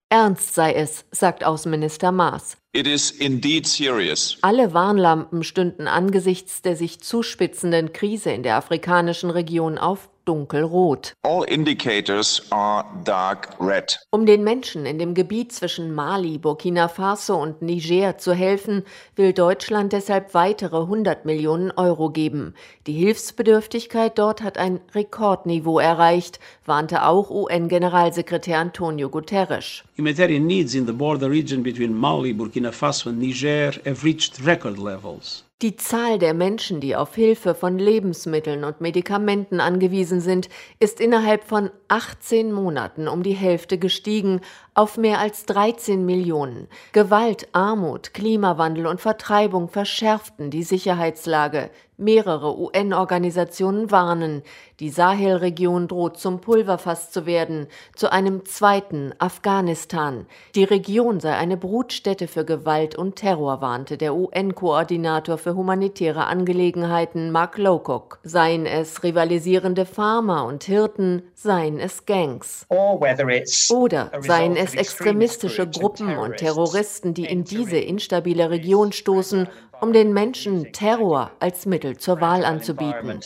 Ernst sei es, sagt Außenminister Maas. It is indeed serious. Alle Warnlampen stünden angesichts der sich zuspitzenden Krise in der afrikanischen Region auf dunkelrot. All indicators are dark red. Um den Menschen in dem Gebiet zwischen Mali, Burkina Faso und Niger zu helfen, will Deutschland deshalb weitere 100 Millionen Euro geben. Die Hilfsbedürftigkeit dort hat ein Rekordniveau erreicht, warnte auch UN-Generalsekretär Antonio Guterres. Humanitarian needs in the border region between Mali, Burkina Faso and Niger have reached record levels. Die Zahl der Menschen, die auf Hilfe von Lebensmitteln und Medikamenten angewiesen sind, ist innerhalb von 18 Monaten um die Hälfte gestiegen auf mehr als 13 Millionen. Gewalt, Armut, Klimawandel und Vertreibung verschärften die Sicherheitslage. Mehrere UN-Organisationen warnen, die Sahelregion droht zum Pulverfass zu werden, zu einem zweiten Afghanistan. Die Region sei eine Brutstätte für Gewalt und Terror, warnte der UN-Koordinator für humanitäre Angelegenheiten Mark Lowcock. Seien es rivalisierende Farmer und Hirten, seien es Gangs. Oder seien es extremistische Gruppen und Terroristen, die in diese instabile Region stoßen, um den Menschen Terror als Mittel zur Wahl anzubieten.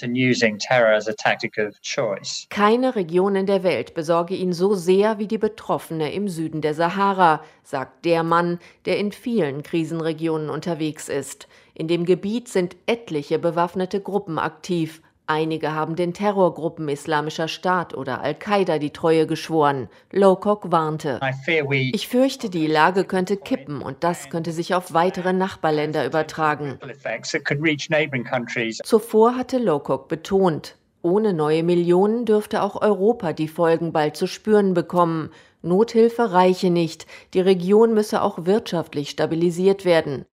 Keine Region in der Welt besorge ihn so sehr wie die Betroffene im Süden der Sahara, sagt der Mann, der in vielen Krisenregionen unterwegs ist. In dem Gebiet sind etliche bewaffnete Gruppen aktiv. Einige haben den Terrorgruppen Islamischer Staat oder Al-Qaida die Treue geschworen. Lowcock warnte. Ich fürchte, die Lage könnte kippen und das könnte sich auf weitere Nachbarländer übertragen. Zuvor hatte Lowcock betont, ohne neue Millionen dürfte auch Europa die Folgen bald zu spüren bekommen. Nothilfe reiche nicht, die Region müsse auch wirtschaftlich stabilisiert werden.